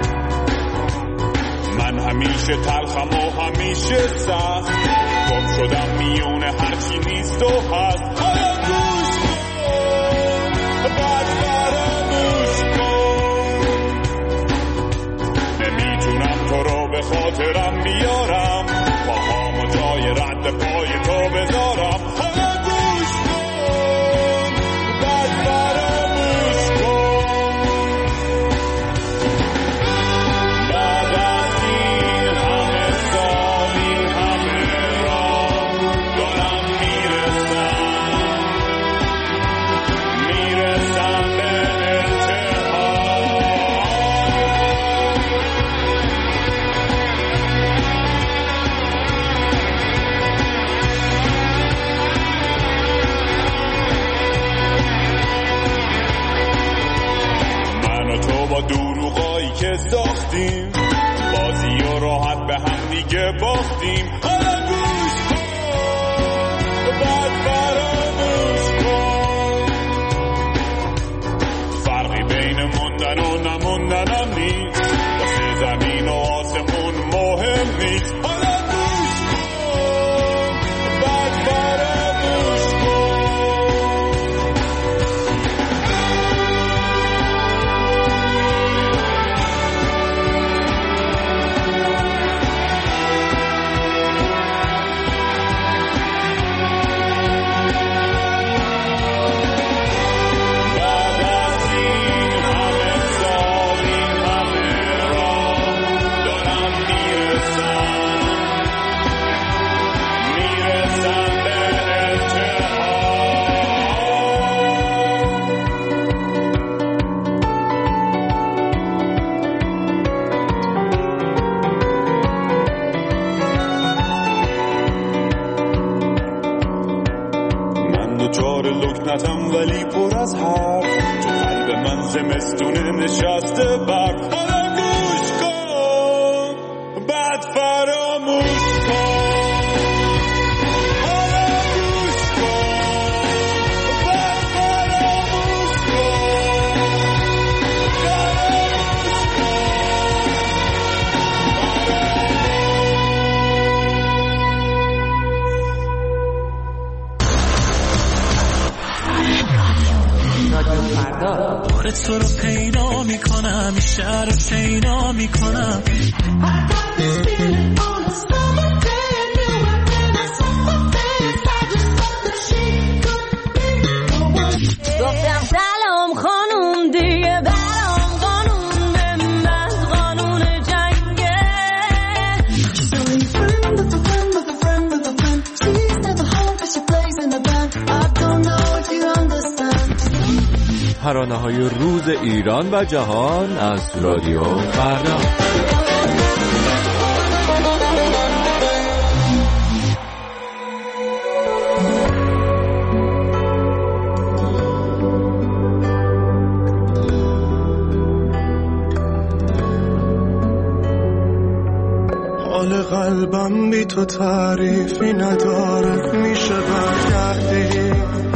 من همیشه تلخم و همیشه سخت، گم شدم میون هرچی نیست و هست. گوش کن، بعد فراموش کن. نمیتونم تو رو به خاطرم بیارم، پاهامو جای رد پای تو بذارم. حالا گوش کن، بعد فراموش کن. بعد از این همه سال، این همه راه، دارم میرسم به انتها. تو با دروغایی که ساختیم، بازی و راحت به هم دیگه باختیم. حالا گوش کن، بعد فراموش کن. فرقی بین موندن و نموندنم نیست، واسه زمین و آسمون مهم نیست. حالا گوش کن بعد فراموش کن. ولی پر از حرف تو قلب من زمستونه نشسته برف. حالا گوش کن بعد فراموش کن. حالا گوش کن بعد فراموش کن. فراموش بار تو رو پیدا میکنم، این شهر رو شیدا میکنم. گفتم سلام خانوم دیگه برام قانون به من قانون جنگه. ترانه‌های روز ایران و جهان از رادیو فردا. حال قلبم بی تو تعریفی نداره، میشه برگردی؟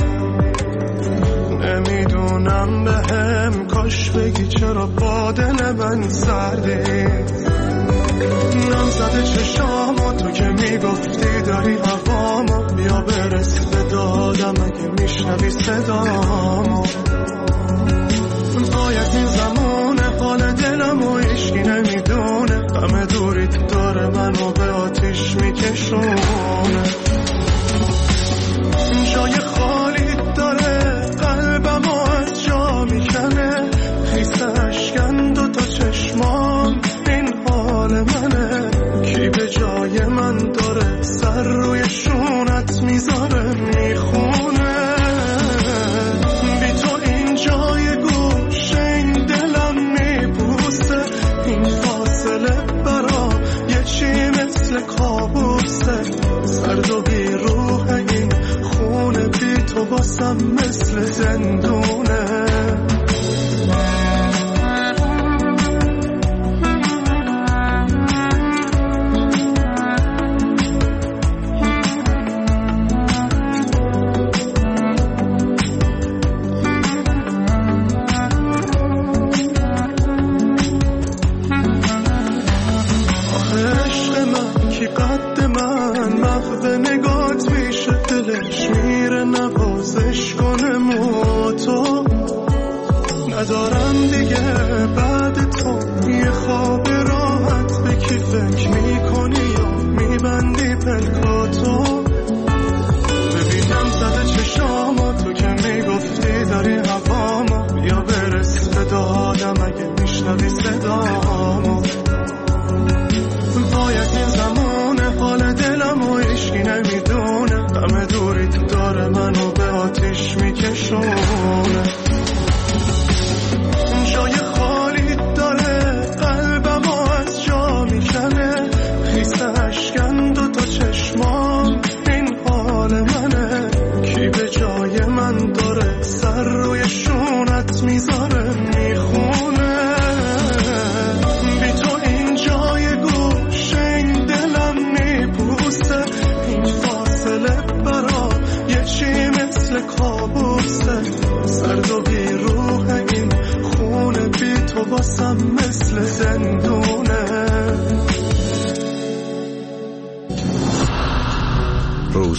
نمیدونم بهم کاش بگی چرا با دل من سردی. نمزده چشامو تو که میگفتی داری هوامو، بیا برس به دادم اگه میشنوی صدامو. باید این زمونه حال دلمو هیچکی نمیدونه، همه دوریت داره منو به آتیش میکشونه. جای خالی داره قلبمو از جا میکنه، خیس اشکن دوتا چشمام این حال منه. کی به جای من داره سر روی شونت میذاره میخونه. بی تو این جای گوشه این دلم میبوسه، این فاصله برا یه چی مثل کابوسه. سرد و بی روح این خونه بی تو باسم مثل زندونه. دلش میره نوازش کنه تو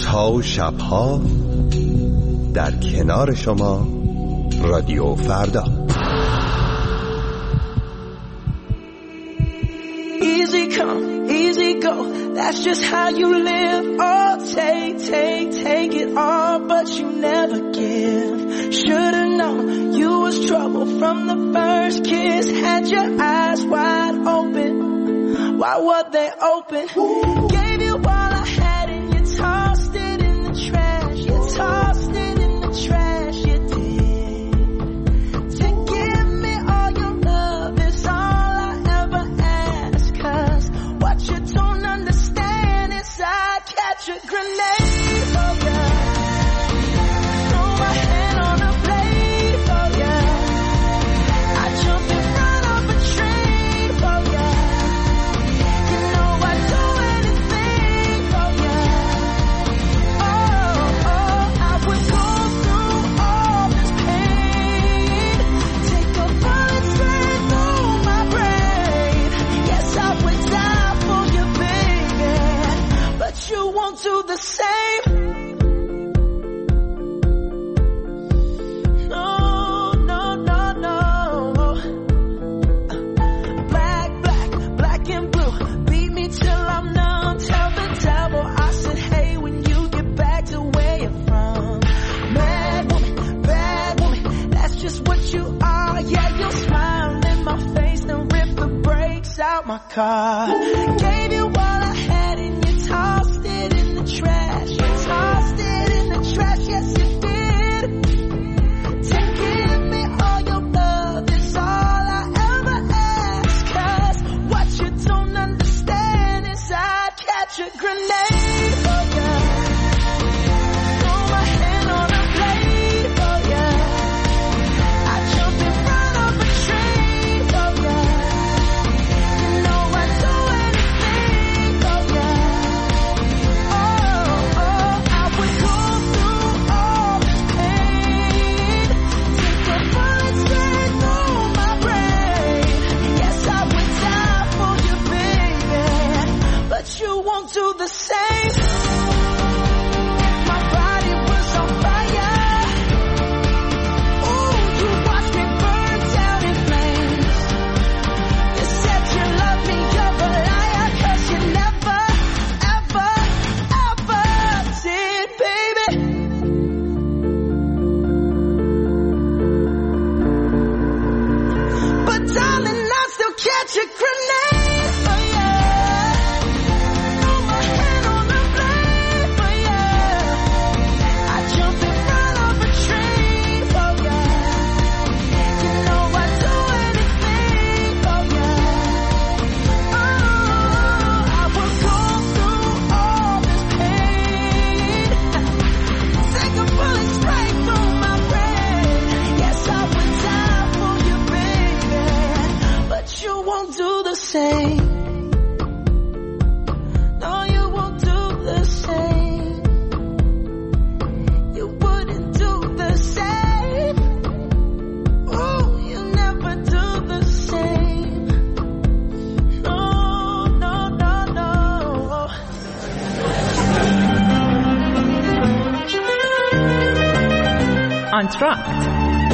روزها و شبها در کنار شما رادیو فردا. Easy come, easy go, that's just how you live. Oh, take it all, but you never give. Should've known you was trouble from the first kiss. Had your eyes wide open, why were they open? Gave you all I had and you tossed it in the trash. You tossed it in the trash, you did. To give me all your love is all I ever ask. Cause what you don't understand is I'd catch a grenade for ya. Throw my hand on a blade for ya. I'd jump in front of a train for ya. You know I'd do anything for ya. Oh, I would go through all this pain. Take a bullet straight through my brain. Yes, I would die for you, baby, but you won't do the same. No, no, no, no. Black and blue. Beat me till I'm numb. Tell the devil I said, hey, when you get back to where you're from. Bad woman, that's just what you are. Yeah, you'll smile in my face and rip the brakes out my car. Gave you all I had and you tossed it in the trash. You tossed it in the trash, yes you did. To give me all your love is all I ever ask. Cause what you don't understand is I'd catch a grenade for ya. Throw my hand on a blade for ya. I'd jump in front of a train for ya. You know I'd do anything for ya. Oh, I would go through all this pain. Take a bullet straight through my brain. Yes, I would die for you, baby, but you won't do the same. If my body was on fire, ooh, you watched me burn down in flames. You said you loved me, you're a liar, cause you never, ever, ever did, baby. But darling, I still catch a grenade for ya. Throw my hand on the blade for ya. I jump in front of a train for ya. You know I'd do anything for ya. Oh, I would go through all this pain. Take a bullet straight through my brain. Yes, I would die for you, baby, but you won't do the same. No, you won't do the same. You wouldn't do the same. Ooh, you never do the same. No, no, no, no. انتراکت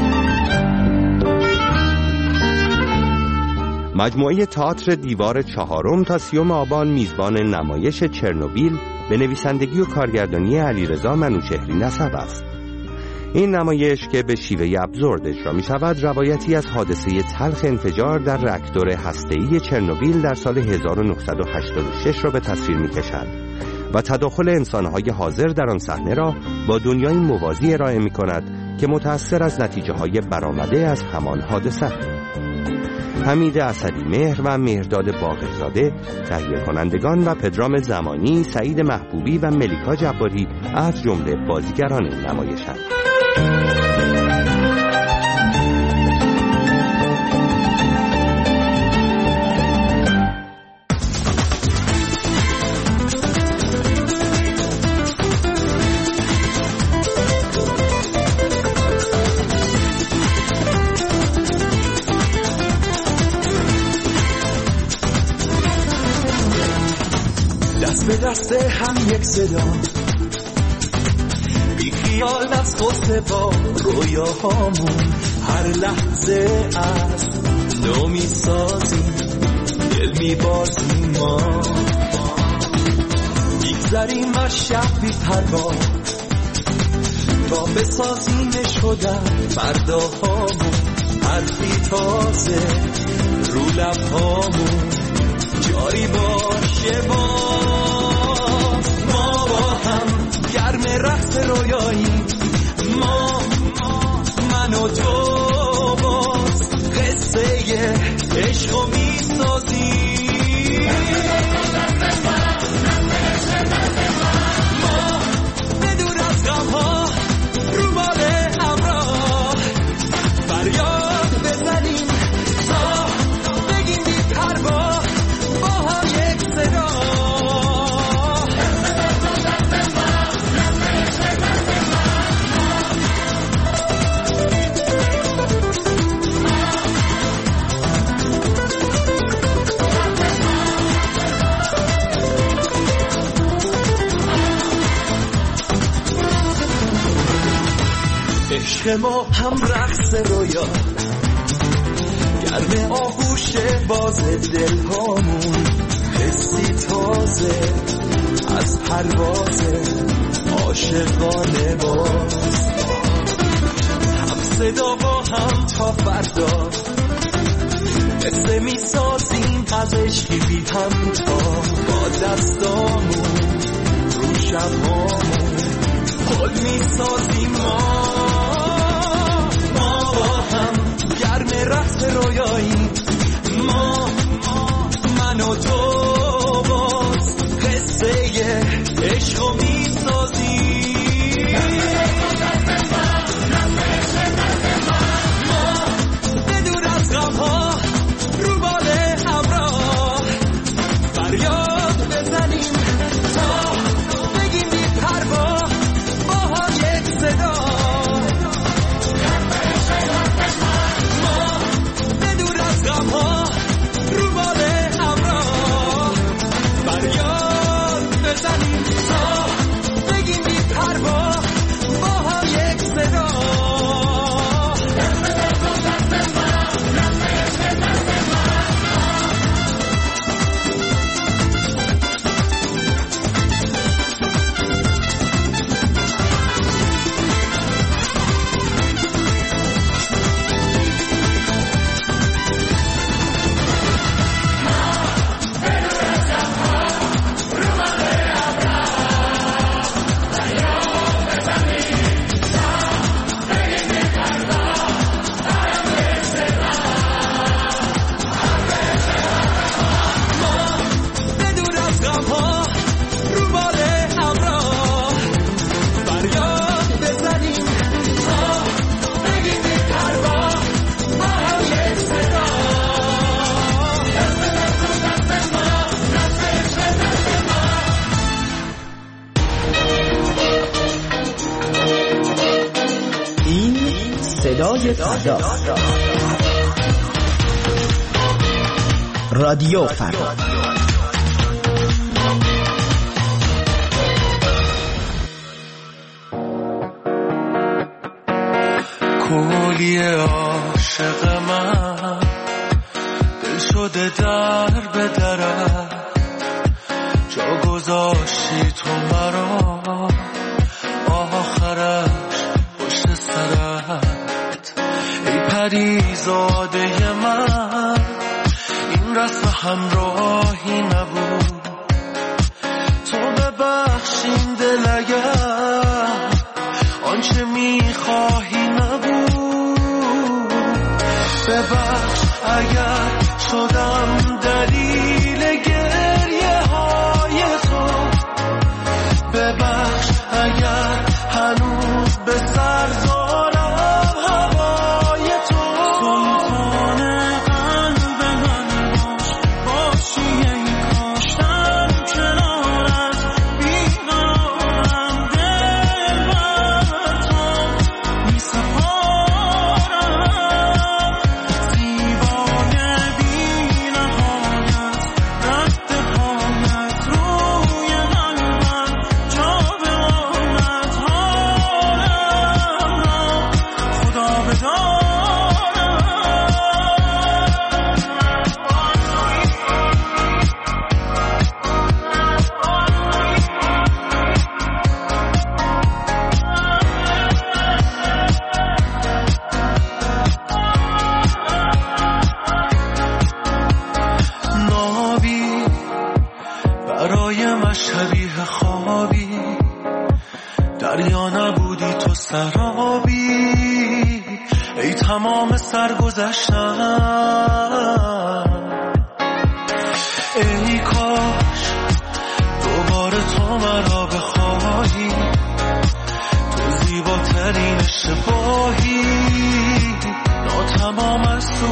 مجموعه تئاتر دیوار چهارم تا 30 آبان میزبان نمایش چرنوبیل به نویسندگی و کارگردانی علیرضا منوچهری نسب است. این نمایش که به شیوه ابزورد اجرا می شود روایتی از حادثه تلخ انفجار در راکتور هسته‌ای چرنوبیل در سال 1986 را به تصویر می کشد و تداخل انسانهای حاضر در آن صحنه را با دنیای موازی ارائه می کند که متأثر از نتیجه‌های برآمده از همان حادثه. حمید اسدی‌مهر و مهرداد باقرزاده تهیه کنندگان و پدرام زمانی، سعید محبوبی و ملیکا جباری از جمله بازیگران این نمایش‌اند. دست به دست هم یک صدا بی خیال از قصه با رویاهامون هر لحظه از نو میسازیم دل میبازیم ما میگذریم از شب بی پروا تا بسازیمش خودم فرداهامون حرفی تازه رو لبهامون جاری باشه باز ما با هم گرم رقص رویایی ما من و تو باز قصه عشق و میسازیم ما بدون از غمها رو بال همراه فریاد بزنیم تا بگیم بی پروا با هم یک صدا عشق ما هم رقص رویا گرم آغوش باز دلهامون حسی تازه از پرواز عاشقانه باز هم صدا با هم تا فردا قصه می سازیم از عشقی بی همتا با دستامون رو شبهامون خود می سازیم ما با هم گرم رقص رویایی ما من و تو باز قصه عشق و می سازیم ما بدون از غمها رو بال همراه فریاد بزنیم تا بگیم بی پروا با هم یک صدا رو بال همراه فریاد بزنیم تا بگیم بی پروا با هم یک صدا رادیو فردا کولی عاشق من دل شده در به درت جا گذاشتی تو مرا آخرش پشت سرت ای پریزاده من این رسم همراهی نبود تو ببخشین دل اگر آنچه میخواهی نبود ببخش اگر شدم دلیل گریه های تو ببخش اگر هنوز به سر دارم هوای تو سلطان قلب من باش باشی ای کاش شبیه خوابی، دریا نبودی تو سرابی، ای تمام سرگذشتم. ای کاش دوباره تو مرا بخواهی، تو زیباترین اشتباهی، ناتمام از تو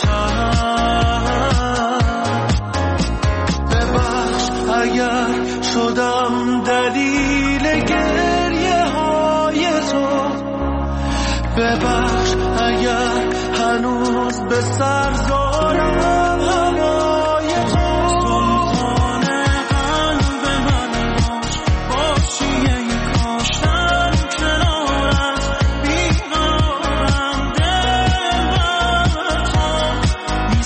گذشتم. ببخش اگر شدم دلیل گریه های تو، ببخش اگر هنوز به سر زارم هوای تو. سلطان قلب من باش، باشی ای کاشتن کنارت، بیقرارم دل بر تو می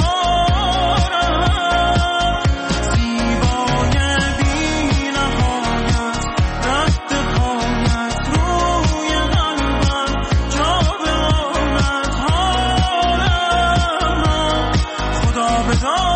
سپارم. زیبای بی نهایت رد پایت روی قلبم، جا به آمد حالم را خدا بدانم.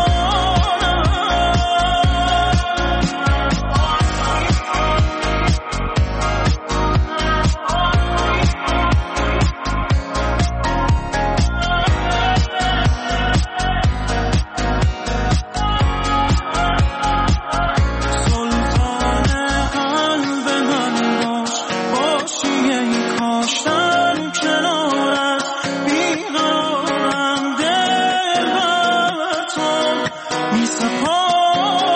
سلطان قلب من باش، باشی ای کاشتن کنارت، بیقرارم دل بر تو می سپارم.